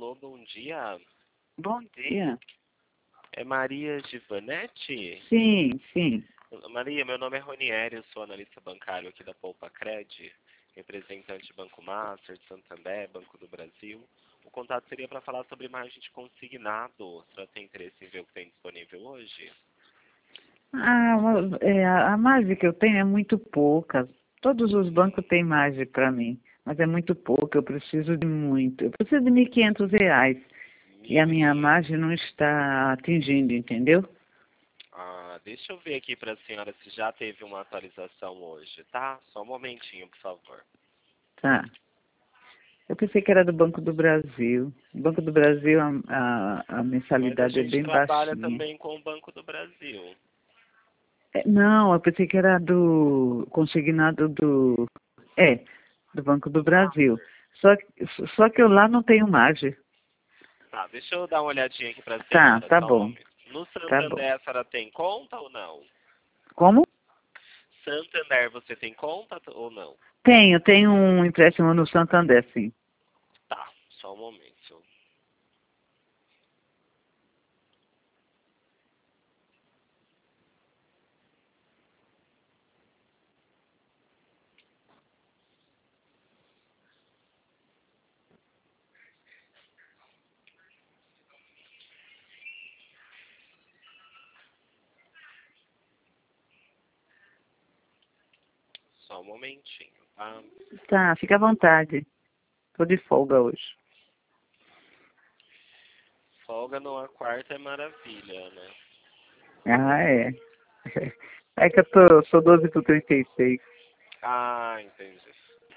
Alô, bom dia. Bom dia. É Maria Givanetti? Sim, sim. Maria, meu nome é Ronieri, eu sou analista bancário aqui da Poupa Cred, representante do Banco Master, de Santander, Banco do Brasil. O contato seria para falar sobre margem de consignado. A senhora tem interesse em ver o que tem disponível hoje? A margem que eu tenho é muito pouca. Todos os bancos têm margem para mim, mas é muito pouco, eu preciso de muito. Eu preciso de R$ 1.500 e a minha 1.500. margem não está atingindo, entendeu? Deixa eu ver aqui para a senhora se já teve uma atualização hoje, tá? Só um momentinho, por favor. Tá. Eu pensei que era do Banco do Brasil. No Banco do Brasil a Mas a mensalidade é gente bem trabalha baixinha. também com o Banco do Brasil. Não, eu pensei que era do consignado do Banco do Brasil. Só que eu lá não tenho margem. Tá, deixa eu dar uma olhadinha aqui para a Tá, senhora, tá só um bom, momento. No tá bom. Santander, a senhora tem conta ou não? Como? Santander, você tem conta ou não? Tenho um empréstimo no Santander, sim. Tá, só um momento. Só um momentinho, tá? Tá, fica à vontade. Tô de folga hoje. Folga numa quarta é maravilha, né? Ah, é. É que sou 12 por 36. Entendi.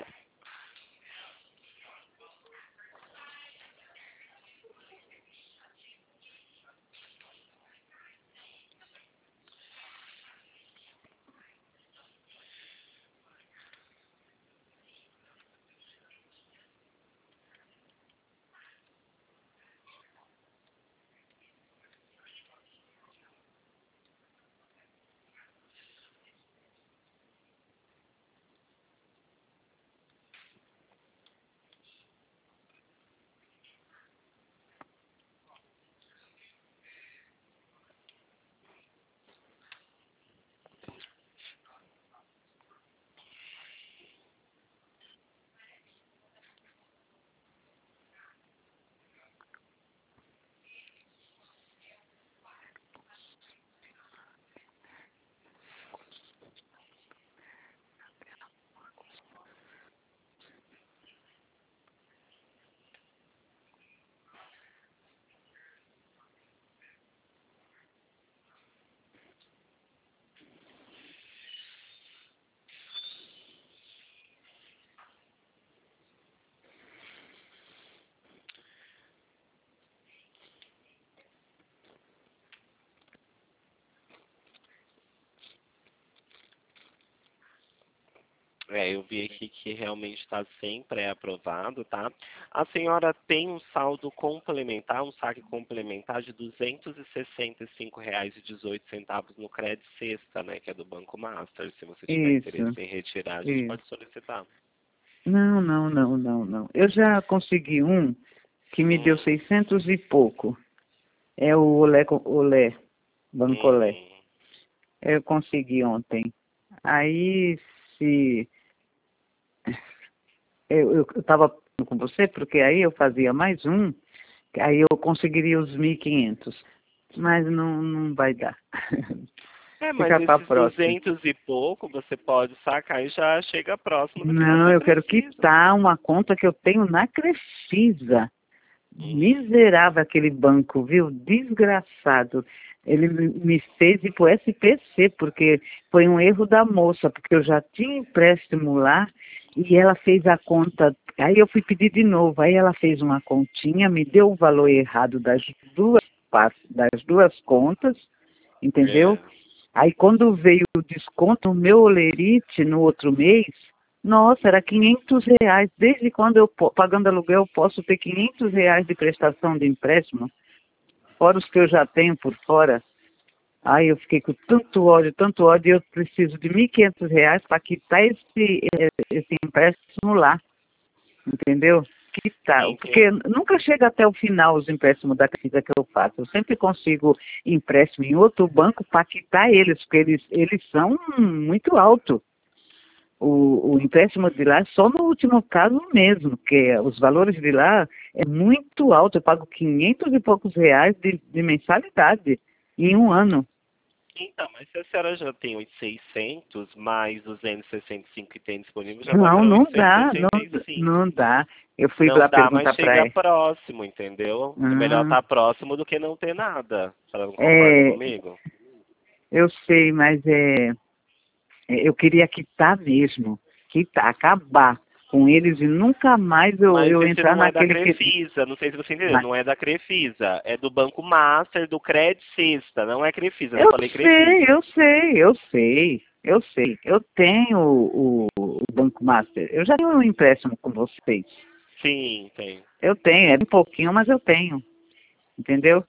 Eu vi aqui que realmente está sem pré-aprovado, tá? A senhora tem um saldo complementar, um saque complementar de R$ 265,18 no Cred Sexta, né? Que é do Banco Master. Se você tiver interesse Isso, em retirar, a gente isso. pode solicitar. Não. Eu já consegui um que me deu Hum, 600 e pouco. É o Olé, Banco Olé. uhum. Eu consegui ontem. Aí, se eu estava com você, porque aí eu fazia mais um, aí eu conseguiria os 1.500. Mas não vai dar. Mas Fica para a esses próxima. 200 e pouco você pode sacar e já chega próximo do que Não, você eu quero precisa. quitar uma conta que eu tenho na Crefisa. Uhum. Miserável aquele banco, viu? Desgraçado. Ele me fez ir para o SPC, porque foi um erro da moça, porque eu já tinha empréstimo lá e ela fez a conta. Aí eu fui pedir de novo. Aí ela fez uma continha, me deu o valor errado das duas contas, entendeu? É. Aí quando veio o desconto no meu Olerite no outro mês, nossa, era R$ 500. Desde quando pagando aluguel, eu posso ter R$ 500 de prestação de empréstimo, fora os que eu já tenho por fora. Aí eu fiquei com tanto ódio, e eu preciso de R$ 1.500 para quitar esse empréstimo lá, entendeu? quitar, porque nunca chega até o final os empréstimos da Crefisa que eu faço. Eu sempre consigo empréstimo em outro banco para quitar eles, porque eles são muito altos. O empréstimo de lá é só no último caso mesmo, porque os valores de lá é muito alto. Eu pago 500 e poucos reais de mensalidade em um ano. Então, mas se a senhora já tem os 600 mais os 265 que tem disponível, já vai Não, para não dá, 865. não dá. Eu fui Não lá dá, mas perguntar para chega ela. próximo, entendeu? É melhor estar próximo do que não ter nada. A senhora não concorda É, comigo? eu sei, mas eu queria quitar mesmo, quitar, acabar com eles e nunca mais Mas eu esse entrar não é da naquele que... Crefisa, não sei se você entendeu, Mas não é da Crefisa, é do Banco Master, do Credit Sexta, não é Crefisa, eu eu falei sei, Crefisa. eu sei, eu sei, eu sei. Eu tenho o Banco Master. Eu já tenho um empréstimo com vocês. Sim, tem. Eu tenho, é um pouquinho, mas eu tenho. Entendeu?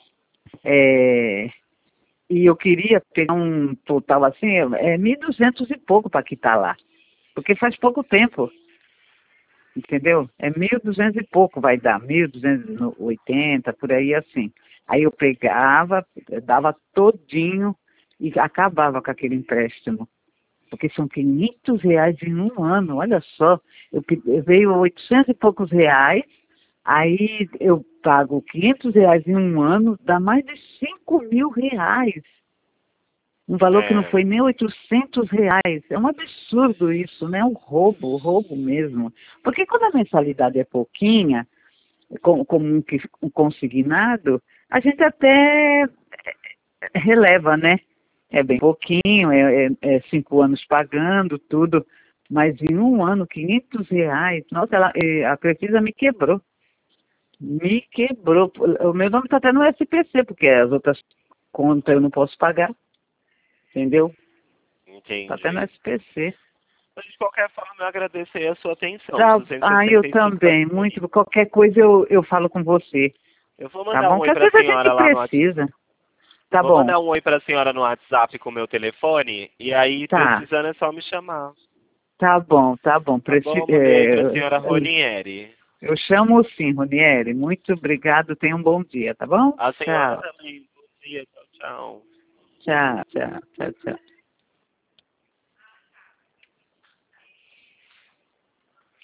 É, e eu queria pegar um total assim, 1.200 e pouco para quitar lá. Porque faz pouco tempo. Entendeu? É 1.200 e pouco vai dar, 1.280, por aí assim. Aí eu pegava, dava todinho e acabava com aquele empréstimo. Porque são 500 reais em um ano, olha só. Veio 800 e poucos reais, aí eu pago 500 reais em um ano, dá mais de 5.000 reais. Um valor que não É, foi nem 800 reais. É um absurdo isso, né? Um roubo mesmo. Porque quando a mensalidade é pouquinha, como um consignado, a gente até releva, né? É bem pouquinho, é 5 anos pagando tudo, mas em um ano, 500 reais, nossa, a Crefisa me quebrou. Me quebrou. O meu nome está até no SPC, porque as outras contas eu não posso pagar, entendeu? Está até no entendi. SPC. Mas de qualquer forma, eu agradeço aí a sua atenção. Os Eu 265 está também, muito. disponível. Qualquer coisa eu falo com você, Eu vou tá mandar um bom? oi Que às para a vezes a gente senhora lá no WhatsApp. precisa. Tá Vou bom, mandar um oi para a senhora no WhatsApp com o meu telefone, e aí, tá. precisando, é só me chamar. Tá bom, tá bom. Tá bom? Mandei aí para a senhora Ronieri. Eu chamo sim, Ronieri. Muito obrigado. Tenha um bom dia, tá bom? A senhora Tchau, também. Bom dia, tchau, tchau. tchau, tchau, tchau, tchau.